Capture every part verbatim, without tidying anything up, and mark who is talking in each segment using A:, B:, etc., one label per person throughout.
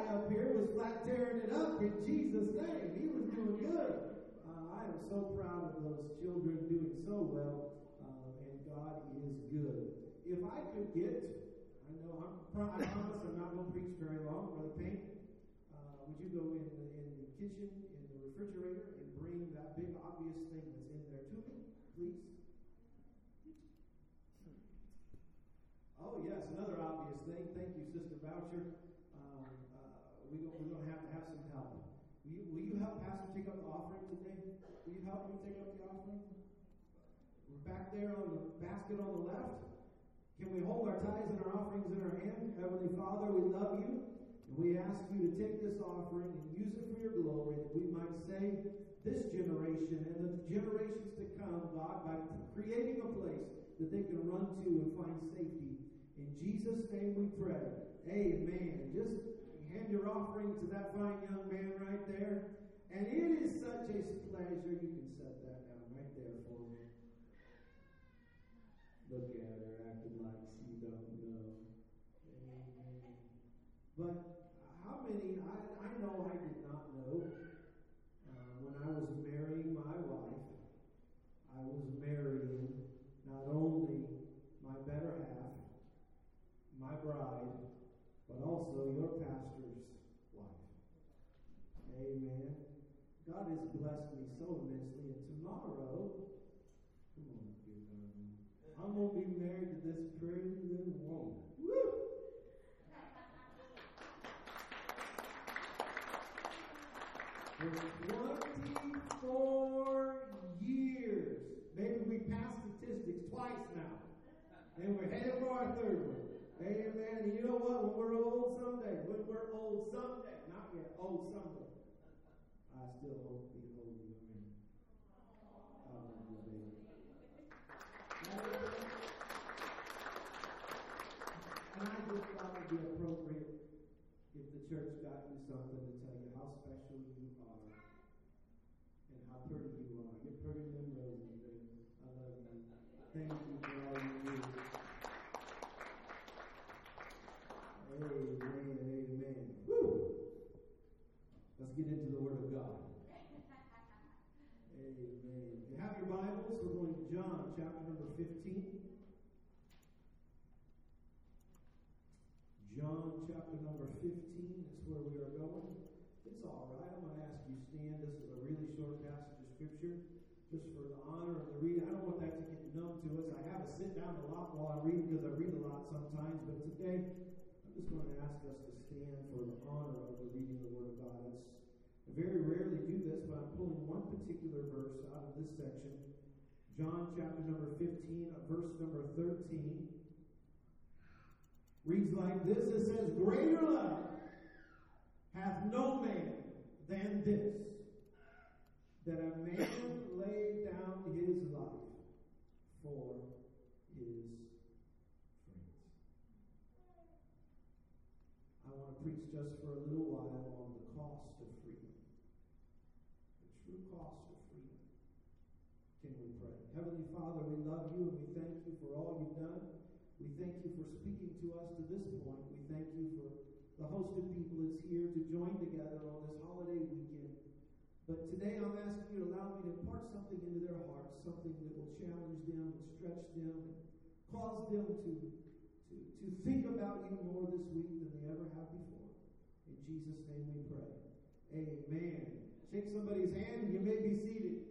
A: up here was flat tearing it up in Jesus' name. He was doing good. Uh, I am so proud of those children doing so well, uh, and God is good. If I could get, I know I'm, I promise I'm not going to preach very long, Brother Payne. Uh, would you go in the, in the kitchen, in the refrigerator, and bring that big obvious thing that's in there to me, please? Oh, yes, another obvious thing. Thank you, Sister Boucher. Um, uh, we, we're going to have to have some help. Will you, will you help Pastor take up the offering today? Will you help me take up the offering? We're back there on the basket on the left. Can we hold our tithes and our offerings in our hand? Heavenly Father, we love you. And we ask you to take this offering and use it for your glory, that we might save this generation and the generations to come, God, by creating a place that they can run to and find safety. In Jesus' name we pray. Amen. Just hand your offering to that fine young man right there. And it is such a pleasure. You can set that down right there for me. Look at her acting like she don't know. Amen. But how many, I, I know I did not know uh, when I was marrying my wife, I was marrying not only my better half, my bride, but also your pastor's wife. Amen. God has blessed me so immensely, and tomorrow, come on, dear darling, I'm going to be married to this pretty little woman. Woo! For twenty-four years. Maybe we passed statistics twice now. And we're headed for our third one. Amen. And you know what? When we're old someday, when we're old someday, not yet, old someday, I still hope to behold you. Amen. I love you, baby. And I just thought it would be appropriate if the church got you something to tell you how special you are and how pretty you are. You're pretty than roses, baby. I love you. Thank you for all you do. Amen, amen. Woo! Let's get into the Word of God. Amen. If you have your Bibles, we're going to John chapter number fifteen. John chapter number fifteen is where we are going. It's all right. I'm going to ask you to stand. This is a really short passage of Scripture, just for the honor of the reading. I don't want that to get numb to us. I have to sit down a lot while I read because I read a lot sometimes. But today, I'm just going to ask us to stand for the honor of the reading of the Word of God. It's, I very rarely do this, but I'm pulling one particular verse out of this section. John chapter number fifteen, verse number thirteen. Reads like this. It says, "Greater love hath no man than this, that a man lay down his life for his friends." I want to preach just for a little while on the cost of freedom. The true cost of freedom. Can we pray? Heavenly Father, we love you and we thank you for all you've done. We thank you for speaking to us to this point. We thank you for the host of people that's here to join together on this holiday weekend. But today I'm asking you to allow me to impart something into their hearts, something that will challenge them and stretch them and cause them to, to, to think about you more this week than they ever have before. In Jesus' name we pray. Amen. Shake somebody's hand and you may be seated.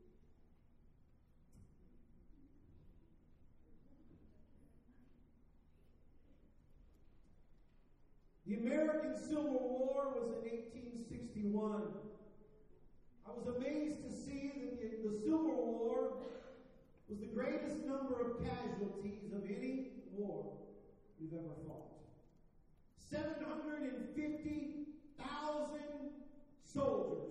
A: The American Civil War was in eighteen sixty-one. I was amazed to see that the, the Civil War was the greatest number of casualties of any war we've ever fought. seven hundred fifty thousand soldiers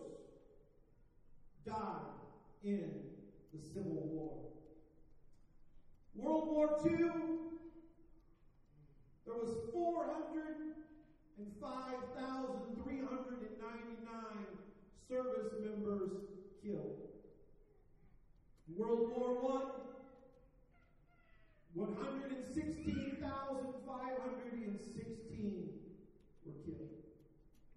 A: died in the Civil War. World War Two, there was four hundred five thousand three hundred ninety-nine service members killed. World War One, one hundred sixteen thousand five hundred sixteen were killed.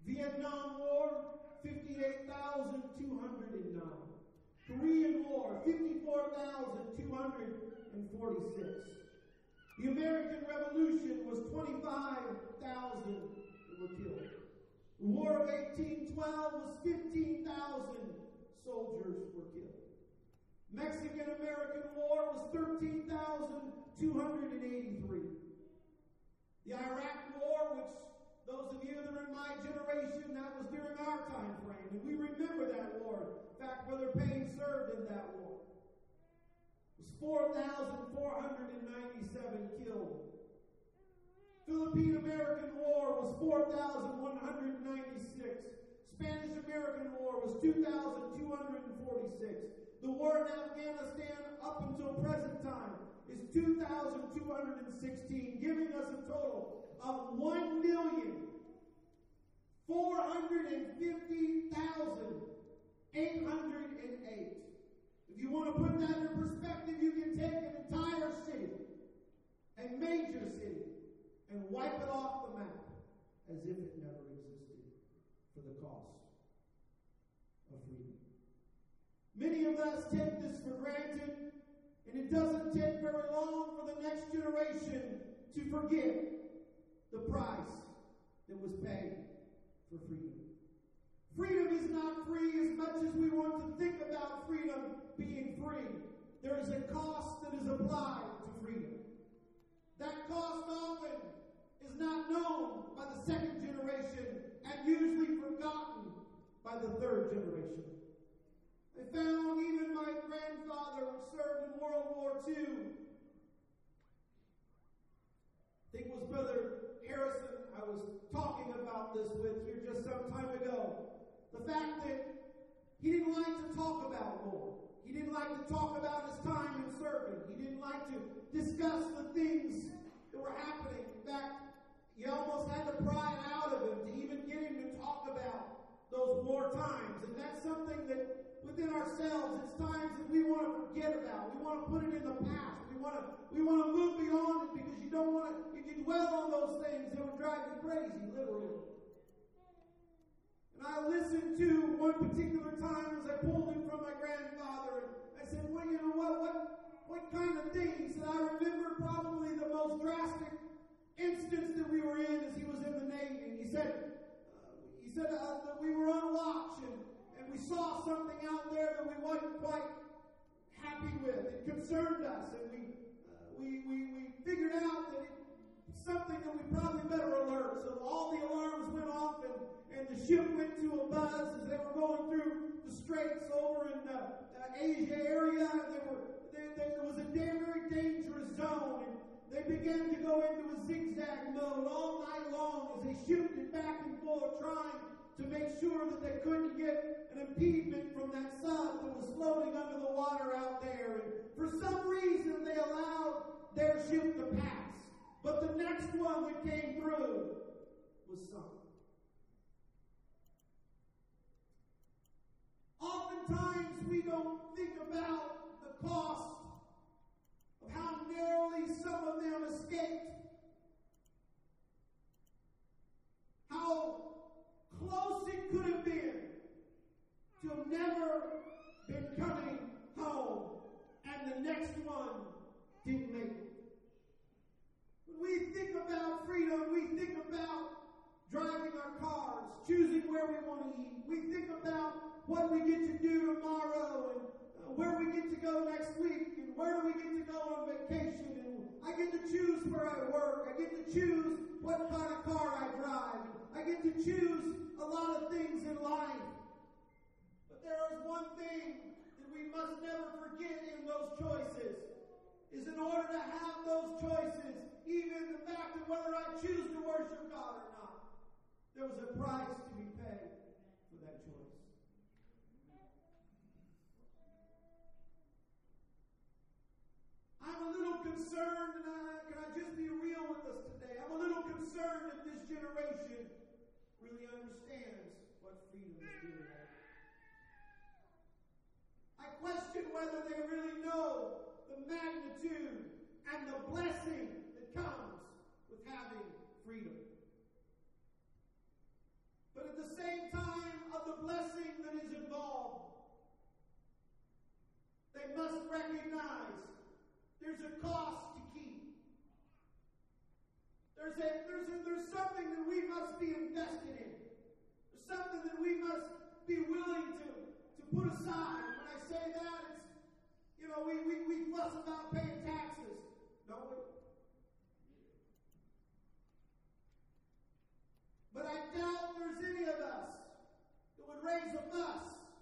A: Korean War, fifty-four thousand two hundred forty-six. The American Revolution was twenty-five thousand that were killed. The War of eighteen twelve was fifteen thousand soldiers were killed. Mexican-American War was thirteen thousand two hundred eighty-three. The Iraq War, which those of you that are in my generation, that was during our time frame, and we remember that war. In fact, Brother Payne served in that war. It was four thousand four hundred ninety-seven killed. Philippine-American War was four thousand one hundred ninety-six. Spanish-American War was two thousand two hundred forty-six. The war in Afghanistan up until present time is two thousand two hundred sixteen, giving us a total of one million four hundred fifty thousand eight hundred eight. If you want to put that in perspective, you can take an entire city, a major city, and wipe it off the map as if it never existed for the cost of freedom. Many of us take this for granted, and it doesn't take very long for the next generation to forget the price that was paid for freedom. Freedom is not free as much as we want to think about freedom being free. There is a cost that is applied to freedom. That cost often is not known by the second generation and usually forgotten by the third generation. I found even my grandfather, who served in World War Two. I think it was Brother Harrison I was talking about this with here just some time ago. The fact that he didn't like to talk about war. He didn't like to talk about his time in serving. He didn't like to discuss the things that were happening. In fact, you almost had to pry it out of him to even get him to talk about those war times. And that's something that within ourselves, it's times that we want to forget about. We want to put it in the past. We want to we want to move beyond it because you don't want to, if you dwell on those things, it will drive you crazy, literally. And I listened to one particular time as I pulled him from my grandfather, and I said, well, you know what, what, what kind of thing? He said, I remember probably the most drastic instance that we were in as he was in the Navy. And he said, uh, he said uh, that we were on watch, and, and we saw something out there that we wasn't quite happy with. It concerned us, and we, uh, we, we, we figured out that it was something that we probably better alert. So all the alarms went off, and And the ship went to a buzz as they were going through the straits over in the uh, Asia area. They were, they, they, there was a damn very dangerous zone, and they began to go into a zigzag mode all night long as they shifted back and forth, trying to make sure that they couldn't get an impediment from that sub that was floating under the water out there. And for some reason, they allowed their ship to pass. But the next one that came through was sunk. Oftentimes we don't think about the cost of how narrowly some of them escaped. How close it could have been to have never been coming home, and the next one didn't make it. When we think about freedom, we think about driving our cars, choosing where we want to eat. We think about what we get to do tomorrow, and uh, where we get to go next week, and where do we get to go on vacation. And I get to choose where I work. I get to choose what kind of car I drive. I get to choose a lot of things in life. But there is one thing that we must never forget in those choices, is in order to have those choices, even the fact of whether I choose to worship God or not, there was a price to be paid for that choice. I'm a little concerned, and I, can I just be real with us today? I'm a little concerned if this generation really understands what freedom is doing. I question whether they really know the magnitude and the blessing that comes with having freedom. But at the same time of the blessing that is involved, must recognize there's a cost to keep. There's, a, there's, a, there's something that we must be invested in. There's something that we must be willing to, to put aside. And when I say that, it's, you know, we, we, we fuss about paying taxes, don't we? But I doubt there's any of us that would raise a fuss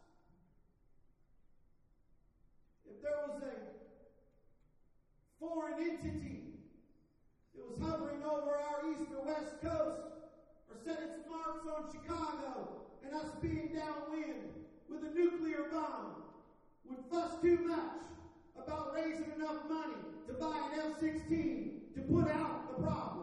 A: if there was a foreign entity that was hovering over our east or west coast or set its marks on Chicago and us being downwind with a nuclear bomb would fuss too much about raising enough money to buy an F sixteen to put out the problem.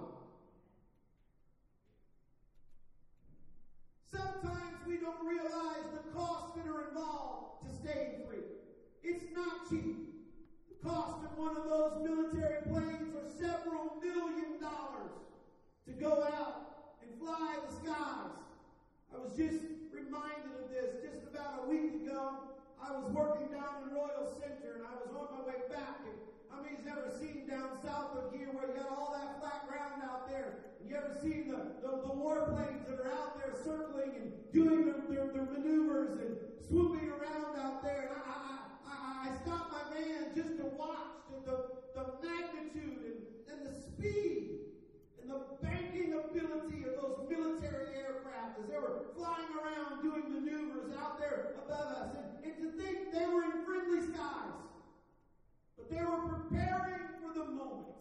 A: Sometimes we don't realize the costs that are involved to staying free. It's not cheap. The cost of one of those military planes are several million dollars to go out and fly the skies. I was just reminded of this just about a week ago. I was working down in Royal Center, and I was on my way back. And how many's ever seen down south of here where you got all that flat ground out there? And you ever seen the, the, the warplanes that are out there circling and doing their, their, their maneuvers and swooping around out there? And I, I, I, I stopped my van just to watch the, the, the magnitude and, and the speed and the banking ability of those military aircraft as they were flying around doing maneuvers out there above us. And, and to think they were in friendly skies, but they were preparing for the moment.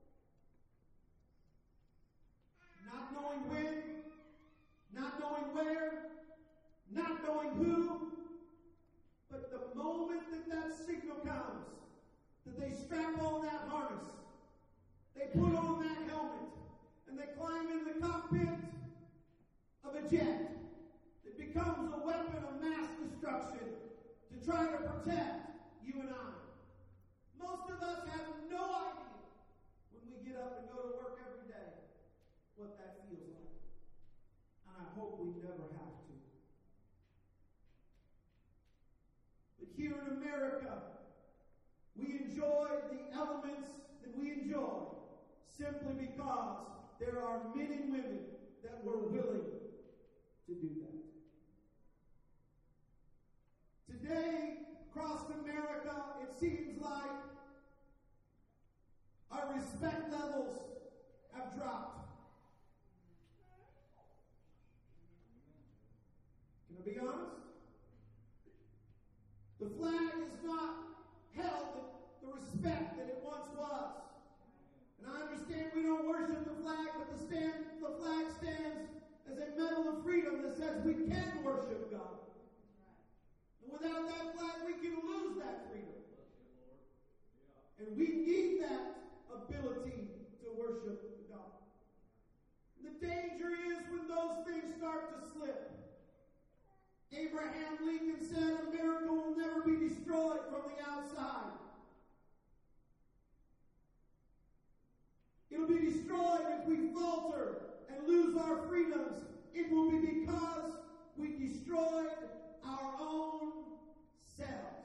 A: Not knowing when, not knowing where, not knowing who, but the moment that that signal comes, that they strap on that harness, they put on that helmet, and they climb in the cockpit of a jet that becomes a weapon of mass destruction to try to protect you and I. Most of us have no idea when we get up and go to work every day what that feels like. And I hope we never have to. But here in America, we enjoy the elements that we enjoy simply because there are men and women that were willing to do that. Today, across America, it seems like our respect levels have dropped. Can I be honest? The flag is not held the respect that it once was. And I understand we don't worship the flag, but the, stand, the flag stands as a medal of freedom that says we can worship God. And without that flag, we can lose that freedom. And we need that ability to worship God. And the danger is when those things start to slip. Abraham Lincoln said America will never be destroyed from the outside. It'll be destroyed if we falter and lose our freedoms. It will be because we destroyed our own selves.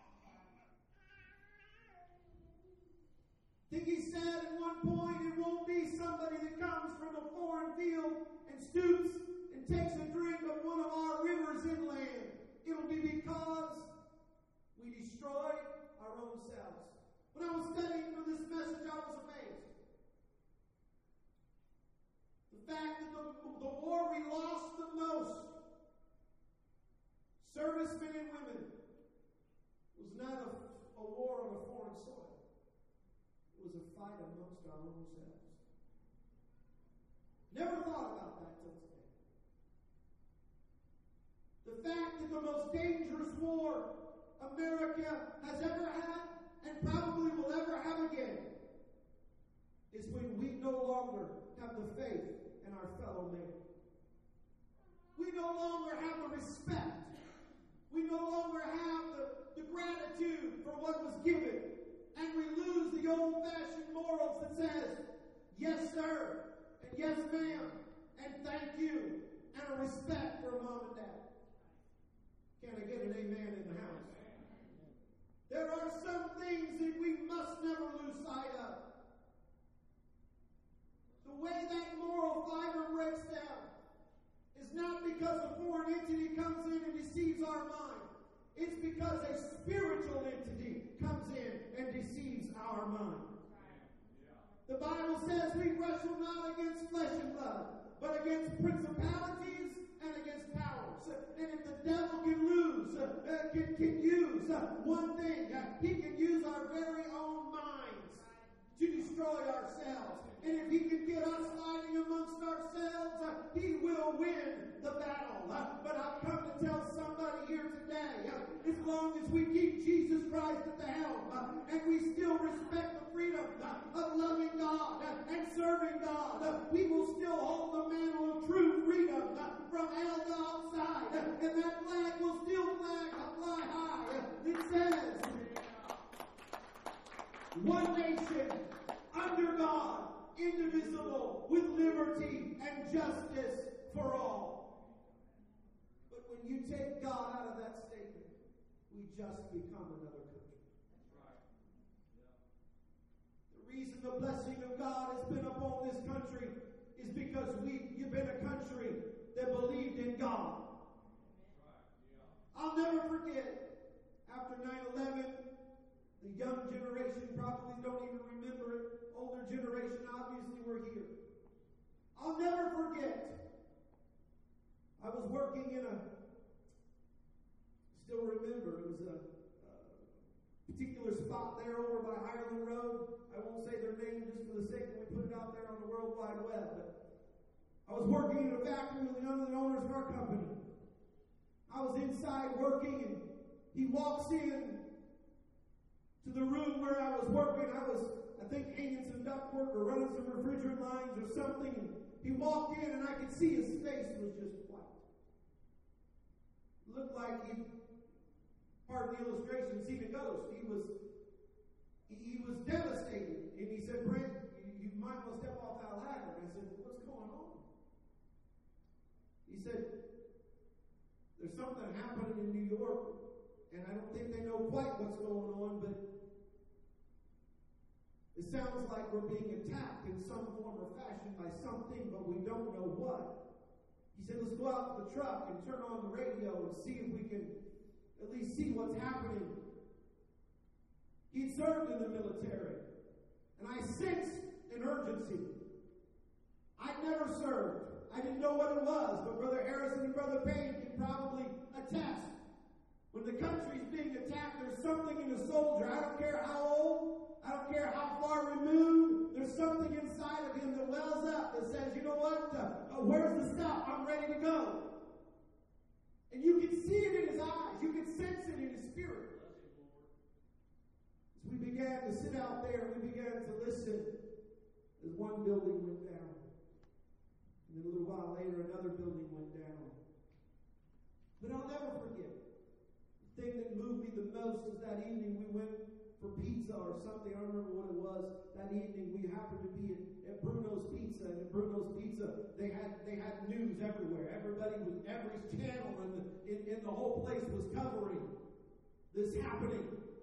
A: I think he said at one point, it won't be somebody that comes from a foreign field and stoops and takes a drink of one of our rivers inland. It'll be because we destroyed our own selves. When I was studying for this message, I was amazed. The fact that the, the war we lost the most, servicemen and women, was not a, a war on a foreign soil. It was a fight amongst our own selves. Never thought about that till today. The fact that the most dangerous war America has ever had and probably will ever have again is when we no longer have the faith in our fellow man. We no longer have the respect. We no longer have the, the gratitude for what was given. And we lose the old-fashioned morals that says, yes, sir, and yes, ma'am, and thank you, and a respect for mom and dad. Can I get an amen in the house? There are some because a foreign entity comes in and deceives our mind. It's because a spiritual entity comes in and deceives our mind. The Bible says we wrestle not against flesh and blood, but against principalities and against powers. And if the devil can lose, uh, can, can use uh, one thing, uh, he can use our very own minds to destroy ourselves. And if he can get us fighting amongst ourselves, uh, he will win the battle. Uh, but I've come to tell somebody here today, uh, as long as we keep Jesus Christ at the helm, uh, and we still respect the freedom uh, of loving God uh, and serving God, uh, we will still hold the mantle of true freedom uh, from hell to outside. Uh, and that flag will still flag, uh, fly high. Uh, it says, one nation under God, indivisible, with liberty and justice for all. But when you take God out of that statement, we just become another country. That's right. Yeah. The reason the blessing of God has been upon this country is because we, you've been a country that believed in God. Right. Yeah. I'll never forget, after nine eleven, the young generation probably don't even remember it. Older generation obviously were here. I'll never forget. I was working in a, still remember, it was a, a particular spot there over by Ireland Road. I won't say their name just for the sake that we put it out there on the World Wide Web. But I was working in a factory with one of the owners of our company. I was inside working, and he walks in to the room where I was working. I was, I think, hanging some ductwork or running some refrigerant lines or something. And he walked in, and I could see his face was just white. Looked like he, pardon the illustration, seen a ghost. He was, he, he was devastated. And he said, "Brent, you, you might want to step off that ladder." And I said, "What's going on?" He said, "There's something happening in New York, and I don't think they know quite what's going on, but it sounds like we're being attacked in some form or fashion by something, but we don't know what." He said, "Let's go out to the truck and turn on the radio and see if we can at least see what's happening." He'd served in the military, and I sensed an urgency. I'd never served. I didn't know what it was, but Brother Harrison and Brother Payne can probably attest. When the country's being attacked, there's something in the soldier. I don't care how old, I don't care how far removed, there's something inside of him that wells up that says, "You know what? Uh, uh, where's the stop? I'm ready to go." And you can see it in his eyes. You can sense it in his spirit. As we began to sit out there, we began to listen as one building went down. And then a little while later, another building went down. But I'll never forget. The thing that moved me the most was that evening we went for pizza or something. I don't remember what it was. That evening we happened to be at, at Bruno's Pizza. And at Bruno's Pizza, they had they had news everywhere. Everybody was, every channel in the, in, in the whole place was covering this happening.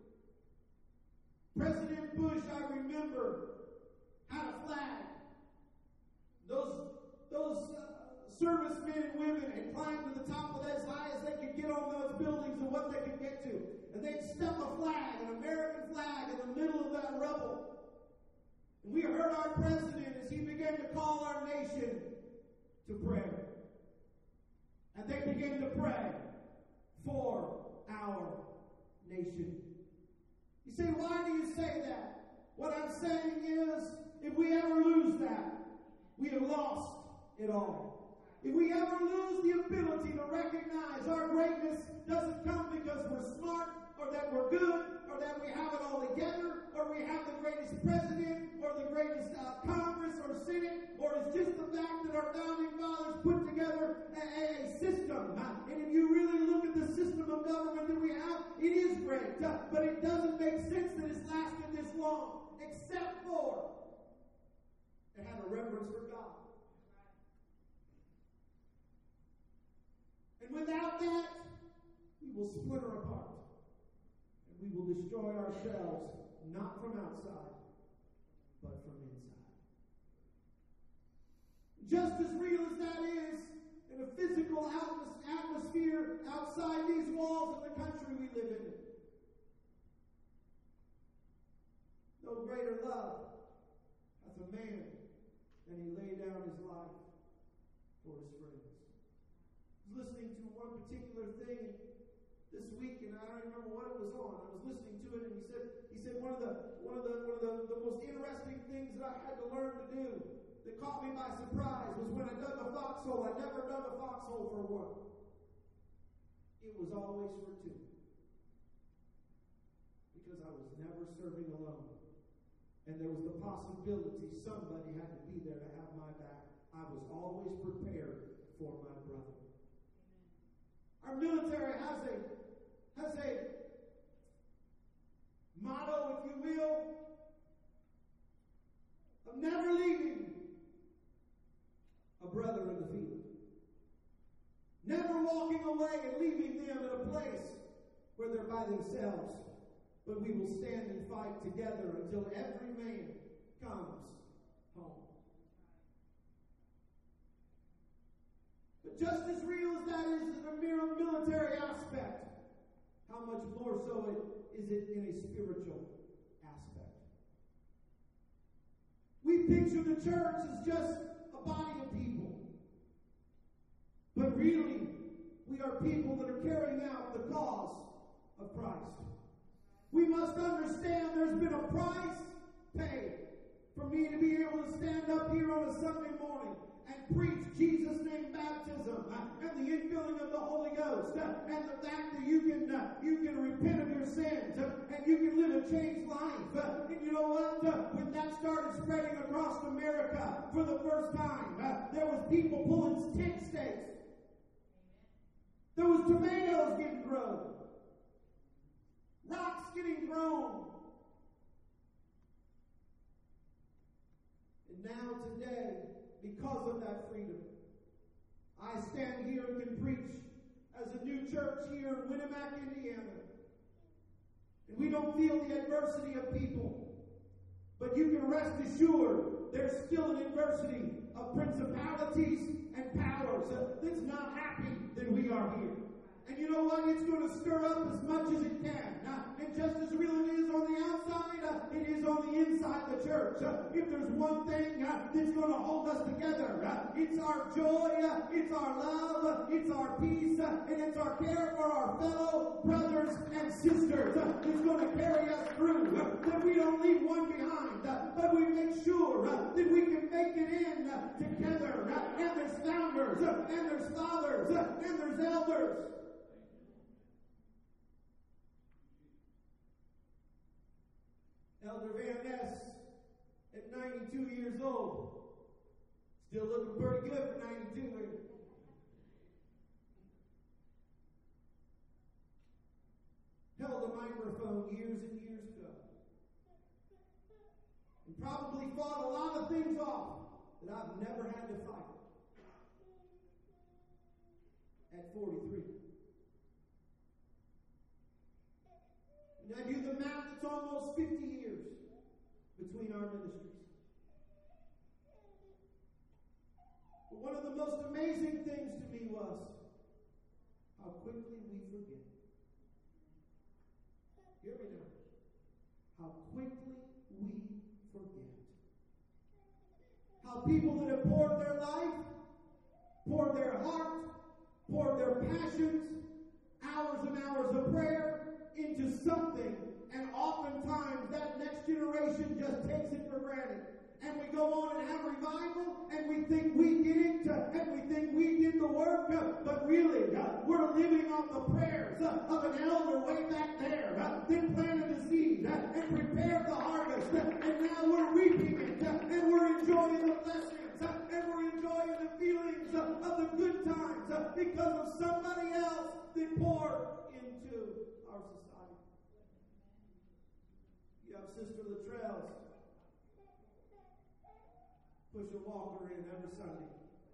A: President Bush, I remember, had a flag. Those, those uh, servicemen and women had climbed to the top of as high as they could get on those buildings and what they could get to. And they'd stuck a flag, an American flag, in the middle of that rubble. And we heard our president as he began to call our nation to prayer. And they began to pray for our nation. You say, why do you say that? What I'm saying is, if we ever lose that, we have lost it all. If we ever lose the ability to recognize our greatness doesn't come because we're smart, or that we're good, or that we have it all together, or we have the greatest president, or the greatest uh, Congress or Senate, or it's just the fact that our founding fathers put together a, a system. Uh, and if you really look at the system of government that we have, it is great. Uh, but it doesn't make sense that it's lasted this long, except for it had a reverence for God. And without that, we will splinter apart. And we will destroy ourselves, not from outside, but from inside. Just as real as that is, and the physical atmosphere outside these walls of the country we live in. No greater love hath a man than he lay down his life for his friends. I was listening to one particular thing this week, and I don't remember what it was on. I was listening to it, and he said, he said one of the one of the one of the, the most interesting things that I had to learn to do that caught me by surprise was when I dug a foxhole. I never dug a foxhole for one. It was always for two. Because I was never serving alone. And there was the possibility somebody had to be there to have my back. I was always prepared for my brother. Our military has a has a motto, if you will, of never leaving a brother in the field. Never walking away and leaving them in a place where they're by themselves. But we will stand and fight together until every man comes home. But just as real as that is in a mere military aspect, how much more so it, is it in a spiritual aspect? We picture the church as just a body of people. But really, we are people that are carrying out the cause of Christ. We must understand there's been a price paid for me to be able to stand up here on a Sunday morning and preach Jesus' name baptism uh, and the infilling of the Holy Ghost uh, and the fact that you can uh, you can repent of your sins uh, and you can live a changed life. Uh, and you know what? Uh, when that started spreading across America for the first time, uh, there was people pulling tent stakes. There was tomatoes getting grown. Rocks getting thrown. And now today, because of that freedom, I stand here and can preach as a new church here in Winamac, Indiana. And we don't feel the adversity of people. But you can rest assured there's still an adversity of principalities and powers that's not happy that we are here. And you know what? It's going to stir up as much as it can. Uh, and just as real it is on the outside, uh, it is on the inside the church. Uh, if there's one thing uh, that's going to hold us together, uh, it's our joy, uh, it's our love, uh, it's our peace, uh, and it's our care for our fellow brothers and sisters. Uh, it's going to carry us through. Uh, that we don't leave one behind, uh, but we make sure uh, that we can make it in uh, together. Uh, and there's founders, uh, and there's fathers, uh, and there's elders. Elder Van Ness, at ninety-two years old, still looking pretty good for ninety-two. Held a microphone years and years ago. And probably fought a lot of things off that I've never had to fight. At forty-three. And I do the math, it's almost fifty years between our ministries. But one of the most amazing things to me was how quickly we forget. Hear me now. How quickly we forget. How people that have poured their life, poured their heart, poured their passions, hours and hours of prayer, into something, and oftentimes that next generation just takes it for granted. And we go on and have revival, and we think we did it, uh, and we think we did the work, uh, but really, uh, we're living on the prayers uh, of an elder way back there, uh, that planted the seed, uh, and prepared the harvest, uh, and now we're reaping it, uh, and we're enjoying the blessings, uh, and we're enjoying the feelings uh, of the good times, uh, because of somebody else that poured into our society. You have Sister Latrell's push a walker in every Sunday.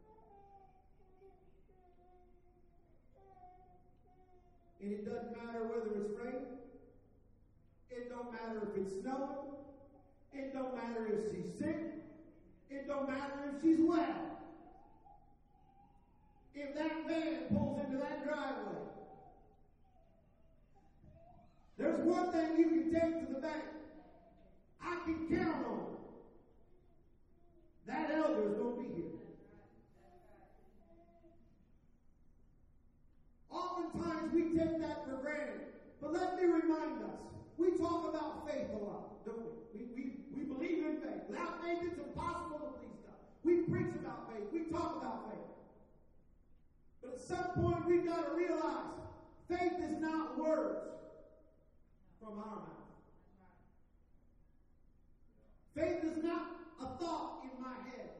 A: And it doesn't matter whether it's raining. It don't matter if it's snowing. It don't matter if she's sick. It don't matter if she's well. If that one thing you can take to the bank, I can count on it. That elder is going to be here. Oftentimes we take that for granted. But let me remind us, we talk about faith a lot, don't we? We, we, we believe in faith. Without faith, it's impossible to please God. We preach about faith. We talk about faith. But at some point, we've got to realize faith is not words from our mouth. Faith is not a thought in my head.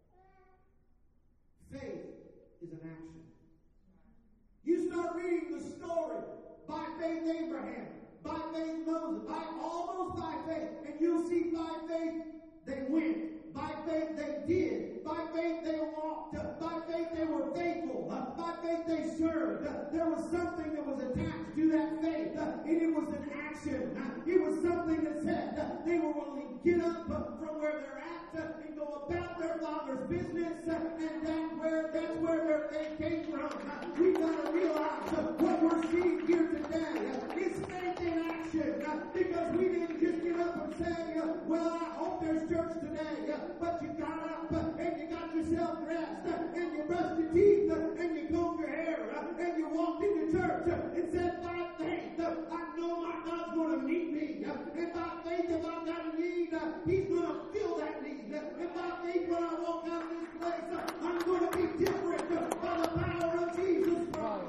A: Faith is an action. You start reading the story. By faith Abraham, by faith Moses, by all those by faith, and you'll see by faith they went, by faith they did, by faith they walked, by faith they were faithful, by faith they served. There was something that was attached to that faith, and it was an action. It was something that said they were willing to get up from where they're at and go about their Father's business, and that's where that's where their faith came from. We've got to realize what we're seeing here today is faith in action, because we didn't just get up and say, well, I hope there's church today, but you got up and you got yourself dressed and you brushed your teeth and you combed your hair and you walked into church and said, by faith, I know my God's going to meet me, and by faith, if I've got a need, He's going to fill that need. And by faith, when I walk out of this place, I'm going to be different by the power of Jesus Christ.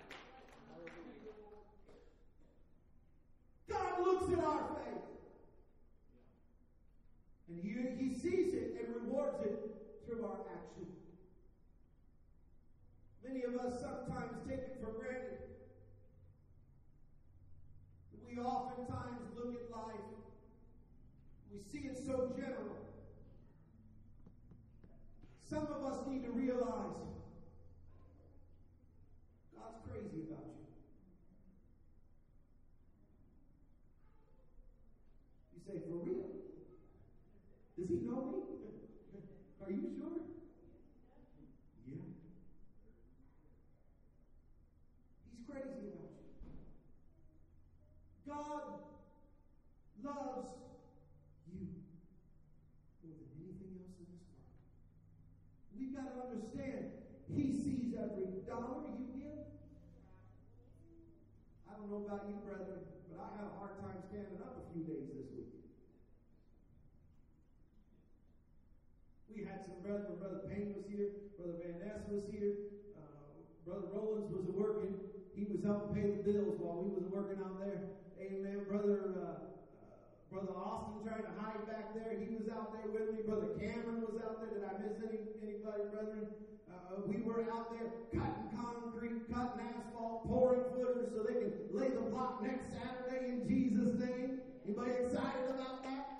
A: God looks at our faith, and he, he sees it and rewards it through our action. Many of us sometimes take it for granted. We oftentimes look at life, we see it so general. Some of us need to realize God's crazy about you. You say, for real? Does He know me? Are you sure? Yeah. He's crazy about you. God loves you more than anything else in this world. We've got to understand, He sees every dollar you give. I don't know about you, brethren, but I had a hard time standing up a few days this week. We had some brethren. Brother Payne was here. Brother Van Ness was here. Uh, Brother Rollins was working. He was helping pay the bills while we was working out there. Amen. Brother uh, uh, Brother Austin tried to hide back there. He was out there with me. Brother Cameron was out there. Did I miss any anybody, brethren? Uh, we were out there cutting concrete, cutting asphalt, pouring footers so they can lay the block next Saturday in Jesus' name. Anybody excited about that?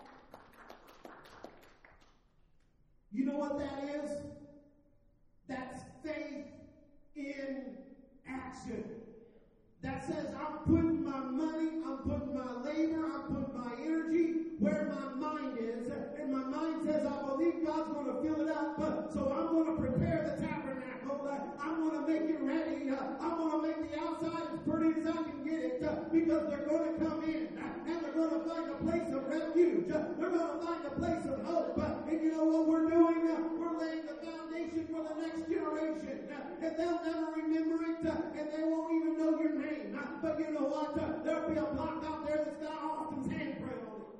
A: You know what that is? That's faith in action. That says I'm putting my money, I'm putting my labor, I'm putting my energy where my mind is. And my mind says I believe God's going to fill it up. So I'm going to prepare the tabernacle. I'm going to make it ready. I'm going to make the outside as pretty as I can get it. Because they're going to come in. And they're going to find a place of refuge. They're going to find a place of hope. And you know what we're doing? We're laying the foundation for the next generation. And they'll never remember it. And they won't even know your name. But you know what? There'll be a block out there that's got Austin's handprint on it.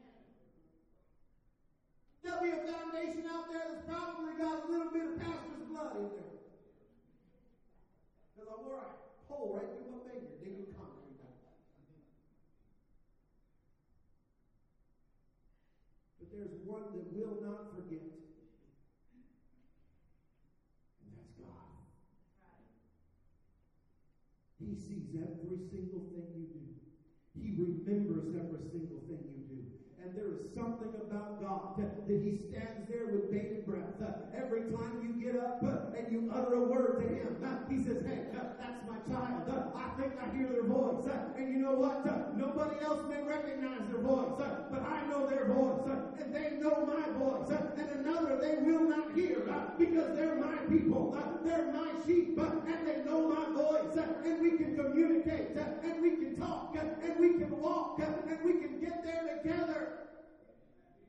A: There'll be a foundation out there that's probably got a little bit of pastor's blood in there. Because I wore a hole right through my finger digging concrete out. But there's one that will not forget. And that's God. He sees every single thing you do. He remembers every single thing you do. And there is something about God that, that He stands there with bated breath. Uh, every time you get up uh, and you utter a word to Him, uh, He says, hey, uh, that's my child. Uh, I think I hear their voice. Uh, and you know what? Uh, nobody else may recognize their voice, uh, but I know their voice. Uh, and they know my voice. Uh, and another they will not hear uh, because they're my people. Uh, they're my sheep. Uh, and they know my voice. Uh, and we can communicate. Uh, and we can talk. Uh, and we can walk.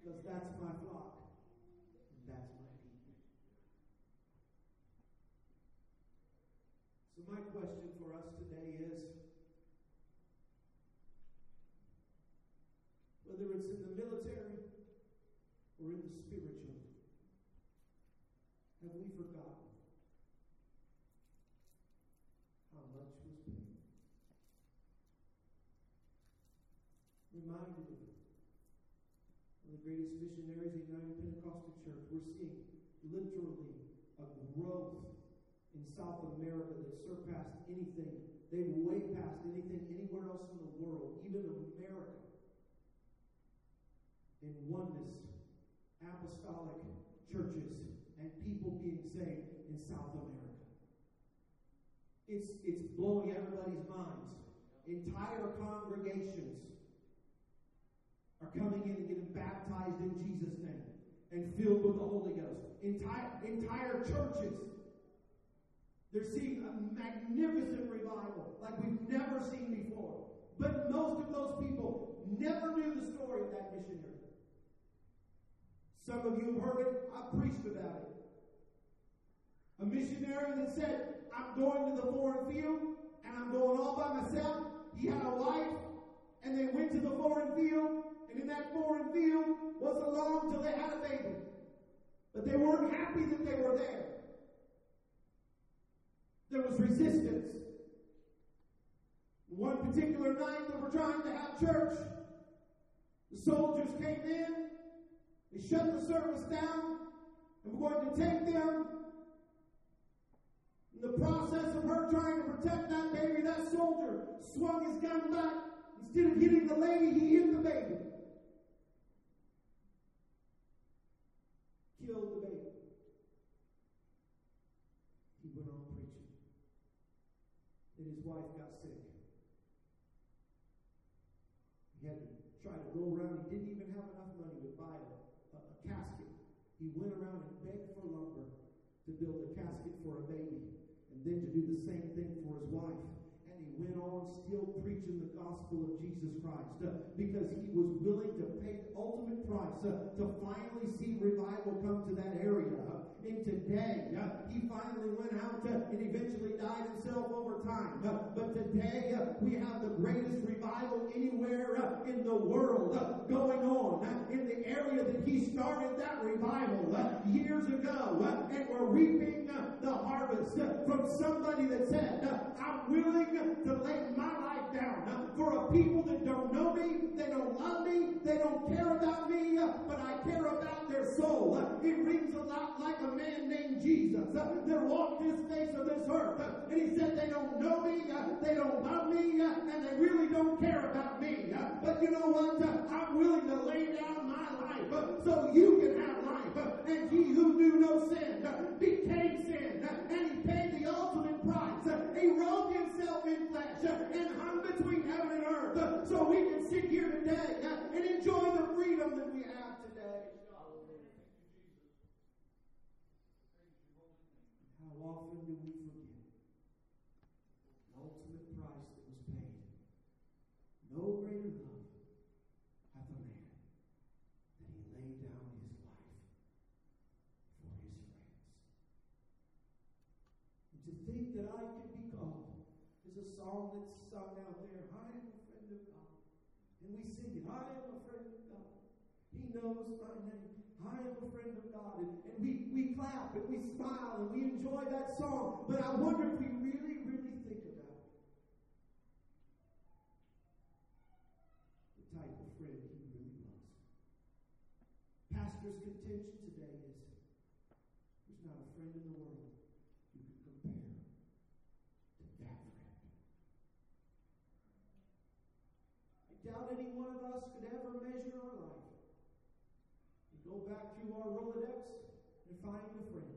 A: Because that's my flock. And that's my people. So my question for us today is, whether it's in the military or in the spiritual, have we forgotten how much was paid? Reminded of one of the greatest missionaries in the United Pentecostal Church, we're seeing literally a growth in South America that surpassed anything. They've way passed anything anywhere else in the world, even America, in oneness, apostolic churches, and people being saved in South America. It's, it's blowing everybody's minds. Entire congregations are coming in and getting baptized in Jesus' name and filled with the Holy Ghost. Entire, entire churches, they're seeing a magnificent revival like we've never seen before. But most of those people never knew the story of that missionary. Some of you have heard it. I've preached about it. A missionary that said, I'm going to the foreign field, and I'm going all by myself. He had a wife, and they went to the foreign field, and in that foreign field wasn't long till they had a baby. But they weren't happy that they were there. There was resistance. One particular night they were trying to have church. The soldiers came in. They shut the service down, and we're going to take them. In the process of her trying to protect that baby, that soldier swung his gun back. Instead of hitting the lady, he hit the baby. Killed the baby. He went on preaching. Then his wife got sick. He had to try to go around. He didn't even have enough money to buy a casket. He went around and begged for lumber to build a casket for a baby, and then to do the same thing for his wife. And he went on still preaching the gospel of Jesus Christ uh, because he was willing to pay the ultimate price uh, to finally see revival come to that area. Uh, and today, uh, he finally went out uh, and eventually died himself over time. Uh, but today, uh, we have the greatest revival anywhere uh, in the world uh, going on uh, in the area that he started that revival uh, years ago. Uh, and we're reaping uh, the harvest uh, from somebody that said, uh, I'm willing to lay my life down uh, for a people that don't know me, they don't love me, they don't care about me, uh, but I care about their soul. Uh, it rings a lot like a man named Jesus uh, that walked this face of this earth. Uh, and he said they don't know me, uh, they don't love me, uh, and they really don't care about me. Uh, but you know what? Uh, I'm willing to lay down my life uh, so you can have life. Uh, and he who knew no sin uh, became sin. Uh, and he paid the ultimate price. Uh, he robed himself in flesh uh, and hung between heaven and earth uh, so we can sit here today uh, and enjoy the freedom that we have today. How often do we forget the ultimate price that was paid? No greater love hath a man than he laid down his life for his friends. And to think that I could be called, there's a song that's sung out there, I am a friend of God. And we sing it, I am a friend of God. He knows my name. I am a friend of God. And, and we, we clap and we smile and we enjoy that song. But I wonder if we really, really think about the type of friend he really was. Pastor's contention today is there's not a friend in the world you can compare to that friend. I doubt any one of us could ever measure our life. Go back through our Rolodex and find a friend.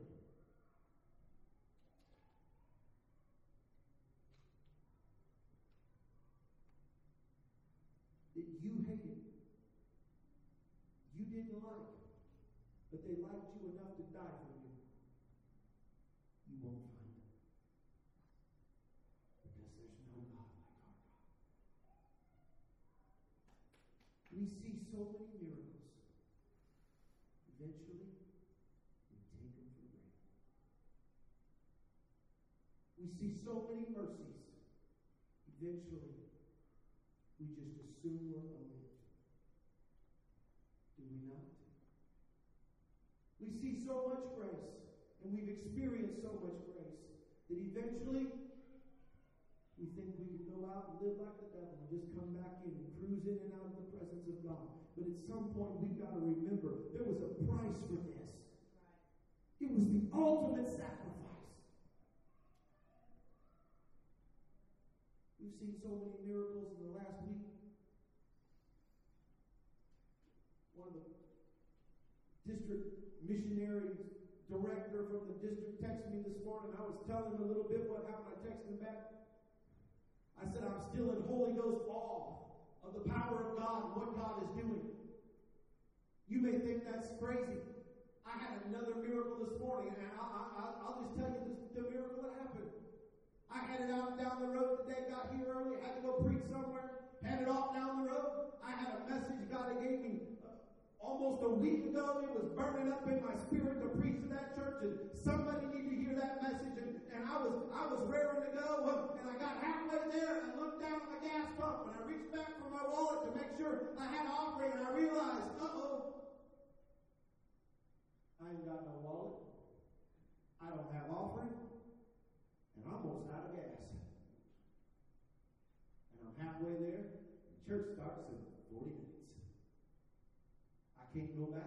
A: That you hated, you didn't like, but they liked you enough to die for you. You won't find them. Because there's no God like our God. We see so many miracles. We see so many mercies. Eventually, we just assume we're owned. Do we not? We see so much grace, and we've experienced so much grace, that eventually we think we can go out and live like the devil and just come back in and cruise in and out of the presence of God. But at some point, we've got to remember there was a price for this. It was the ultimate sacrifice. We've seen so many miracles in the last week. One of the district missionary director from the district texted me this morning. I was telling him a little bit what happened. I texted him back. I said, I'm still in Holy Ghost awe of the power of God and what God is doing. You may think that's crazy. I had another miracle this morning, and I, I, I'll just tell you this, the miracle that happened. I headed out down the road today, got here early, had to go preach somewhere, headed off down the road. I had a message God gave me uh, almost a week ago. It was burning up in my spirit to preach to that church, and somebody needed to hear that message, and, and I was I was raring to go, uh, and I got halfway there, and I looked down at my gas pump, and I reached back for my wallet to make sure I had offering, and I realized, uh-oh, I ain't got no wallet. I don't have offering. And I'm almost out of gas. And I'm halfway there. And church starts in forty minutes. I can't go back.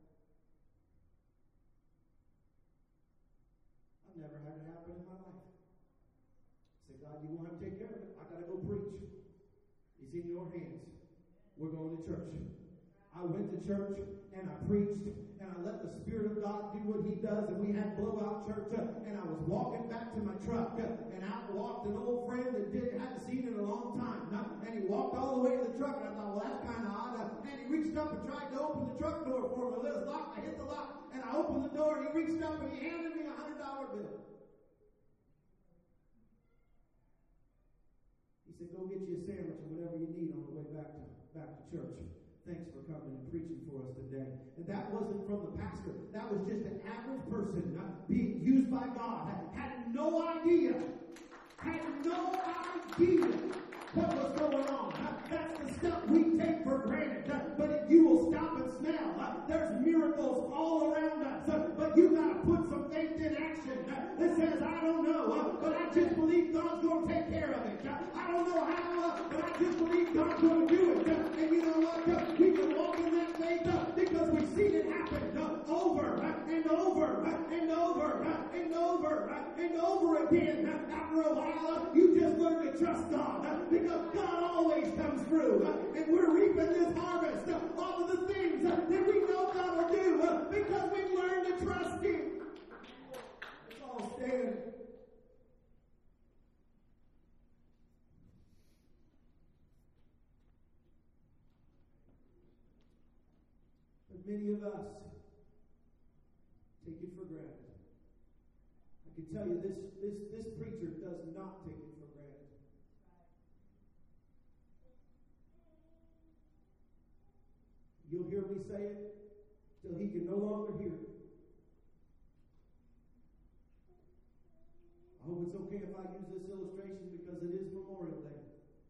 A: I've never had it happen in my life. I said, God, you won't have to take care of it. I got to go preach. It's in your hands. We're going to church. I went to church and I preached and I let the Spirit of God do what He does, and we had blowout church, uh, and I was walking back to my truck, uh, and out walked an old friend that did, hadn't seen in a long time, uh, and he walked all the way to the truck, and I thought, well, that's kind of odd, uh, and he reached up and tried to open the truck door for me. It was locked. I hit the lock, and I opened the door, and he reached up and he handed me a hundred dollar bill. He said, go get you a sandwich or whatever you need on the way back to back to church. Thanks for coming and preaching for us today. And that wasn't from the pastor. That was just an average person uh, being used by God. Had no idea. Had no idea what was going on. Uh, that's the stuff we take for granted. Uh, but if you will stop and smell, uh, there's miracles all around us. Uh, but you got to put some faith in action uh, that says, I don't know, uh, but I just believe God's going to take care of it. Uh, I don't know how, uh, but I just believe God's going to do it. Uh, and you know what? Uh, we can walk in that faith uh, because we've seen it happen uh, over uh, and over uh, and over uh, and over uh, and over again. Uh, after a while, uh, you just learn to trust God uh, because God always comes through. Uh, and we're reaping this harvest uh, off of the things uh, that we know God will do uh, because we've learned to trust Him. Let's all stand. Many of us take it for granted. I can tell you this, this, this preacher does not take it for granted. You'll hear me say it till he can no longer hear it. I hope it's okay if I use this illustration because it is Memorial Day.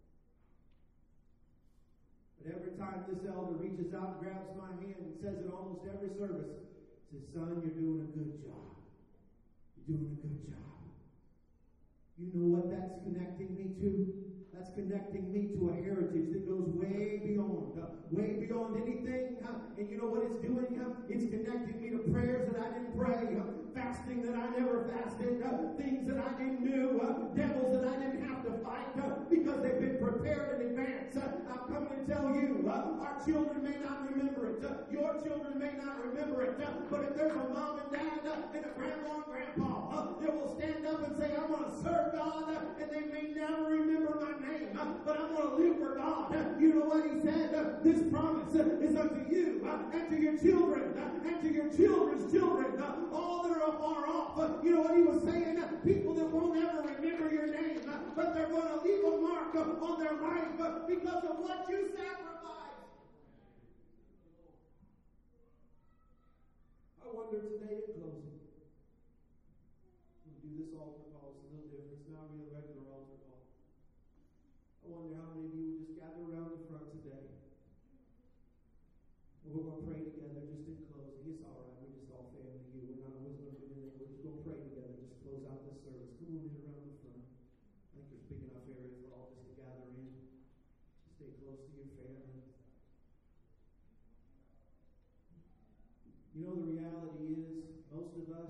A: But every time this elder reaches out and grabs my hand and says it almost every service, says, son, you're doing a good job. You're doing a good job. You know what that's connecting me to? That's connecting me to a heritage that goes way beyond, uh, way beyond anything. Uh, and you know what it's doing? Uh, it's connecting me to prayers that I didn't pray, uh, fasting that I never fasted, uh, things that I didn't do, uh, devils that I didn't have to fight uh, because they've been prepared in advance. Uh, I'm coming to tell you, uh, our children may not remember it. Uh, your children may not remember it. Uh, but if there's a mom and dad uh, and a grandma and grandpa uh, that will stand up and say, I'm going to serve God, uh, and they may never remember my name, uh, but I'm going to live for God. Uh, you know what he said? Uh, this promise uh, is unto you uh, and to your children uh, and to your children's children, uh, all that are far off. Uh, you know what he was saying? Uh, people that won't ever remember your name, uh, but they're going to leave a mark uh, on their life uh, because of what you sacrificed. I wonder today in closing, we'll do this altar call. It's a little different. It's not really a regular altar call. I wonder how many of you would just gather around the front today. We're going to pray together just in closing. It's all right. We're just all family here. We're not always going to do anything. We're just going to pray together. Just close out this service. Come on in around the front. I think there's big enough area for all just to gather in. Stay close to your family. You know, the reality is, most of us,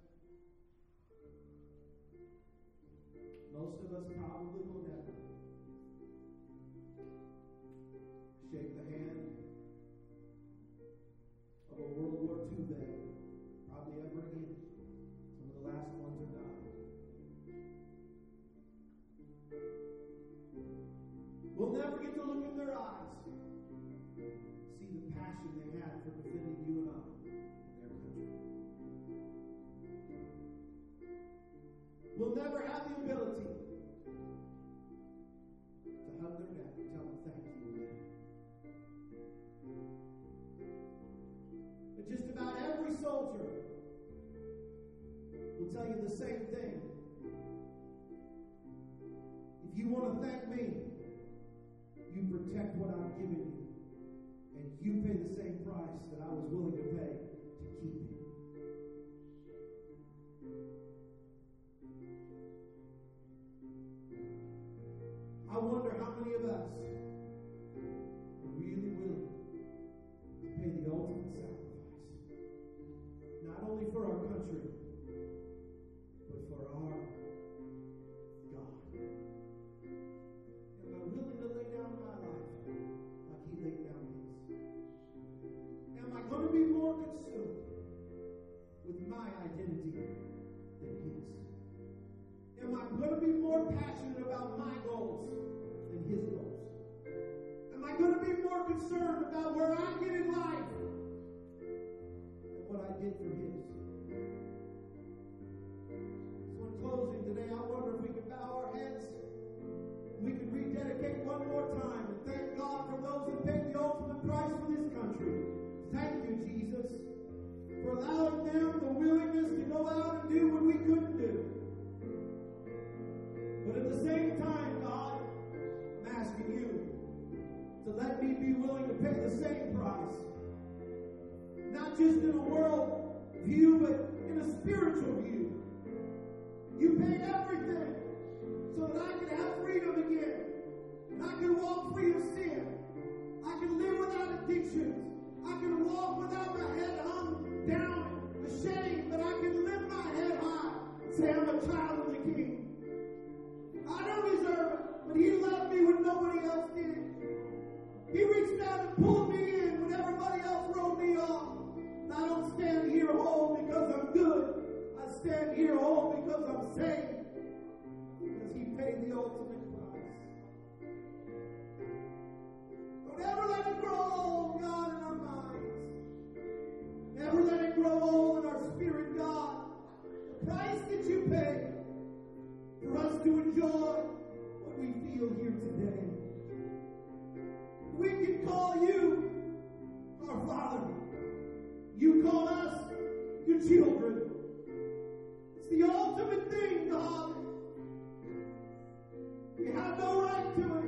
A: most of us probably will never shake the hand of a World War Two vet, probably ever again. Some of the last ones are dying. We'll never get to look in their eyes, see the passion they had for defending you and I and their country. We'll never have the ability to hug their neck and tell them thank you again. But just about every soldier will tell you the same thing. If you want to thank me, you protect what I've given you, and you pay the same price that I was willing to pay to keep it. I wonder how many of us are really willing to pay the ultimate sacrifice, not only for our country, but for our God. Am I willing to lay down my life like He laid down His? Am I going to be more consumed with my identity than His? Am I going to be more passionate about my goals than His goals? Am I going to be more concerned about where I get in life than what I did for His? So in closing today, I wonder if we can bow our heads. We can rededicate one more time and thank God for those who paid the ultimate price for this country. Thank you, Jesus, for allowing them the willingness to go out and do what we couldn't do. But at the same time, God, I'm asking you to let me be willing to pay the same price. Not just in a world view, but in a spiritual view. You paid everything so that I could have freedom again. And I can walk free of sin. I can live without addictions. I can walk without my head hung down, ashamed, but I can lift my head high and say I'm a child of the King. I don't deserve it, but He loved me when nobody else did. He reached out and pulled me in when everybody else wrote me off. And I don't stand here whole because I'm good. I stand here whole because I'm saved. Because He paid the ultimate price. Don't ever let it grow old, God, in our minds. Never let it grow old in our spirit, God. The price that you paid for us to enjoy what we feel here today. We can call you our Father. You call us your children. It's the ultimate thing, God. We have no right to it.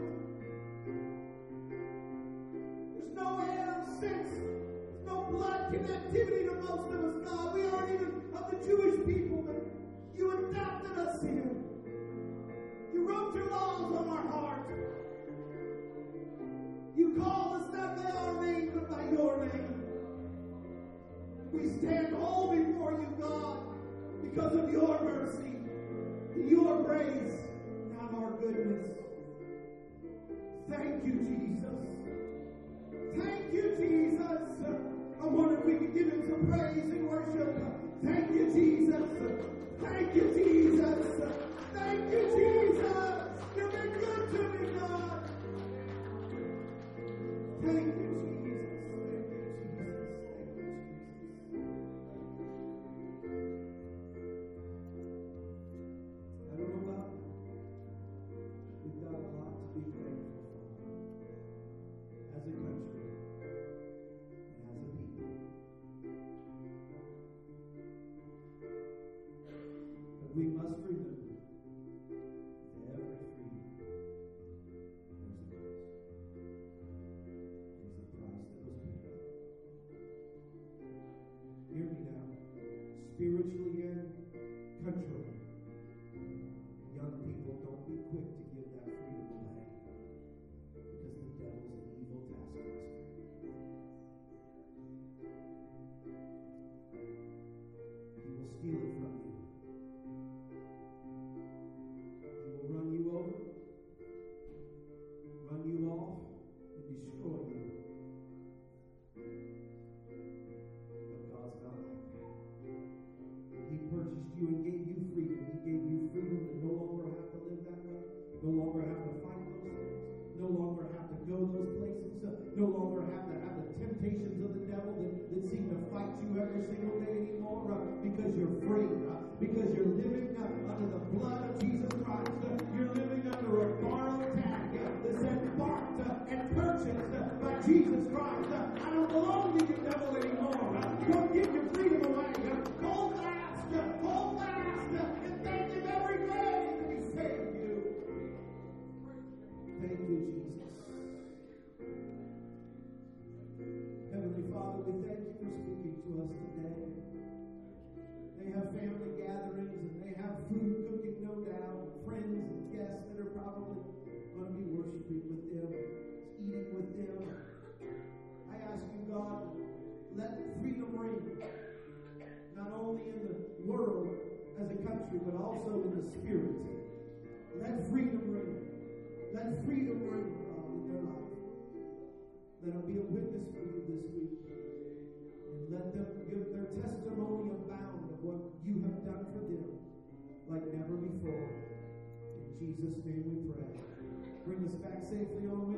A: There's no air of sense. There's no blood connectivity to most of us, God. We aren't even of the Jewish people, but you adopted us here. You wrote your laws on our heart. You called us not by our name, but by your name. We stand whole before you, God, because of your mercy, your grace, not our goodness. Thank you, Jesus. Thank you, Jesus. I wonder if we could give Him some praise and worship. Thank you, Jesus. Thank you, Jesus. Thank you, Jesus. You've been good to me, God. Thank you, Jesus. Thank you, Jesus. Thank you, Jesus. I don't know about you. We've got a lot to be thankful for as a country and as a people. But we must remember every single day anymore uh, because you're free, uh, because you're living uh, under the blood of Jesus Christ. Uh, you're living under a borrowed tag uh, that said bought uh, and purchased uh, by Jesus Christ. Uh, I don't belong to you, devil, anymore. Uh, don't give your freedom away. Uh, hold fast, uh, hold fast, uh, and thank Him every day that He saved you. Thank you, Jesus. Heavenly Father, we thank you for speaking to us today. They have family gatherings and they have food cooking, no doubt, friends and guests that are probably going to be worshiping with them, eating with them. I ask you, God, let freedom ring, not only in the world as a country, but also in the spirit. Let freedom ring. Let freedom ring, God, in their life. Let them be a witness for you this week. And let them give their testimony abound of what you have done for them like never before. In Jesus' name we pray. Bring us back safely on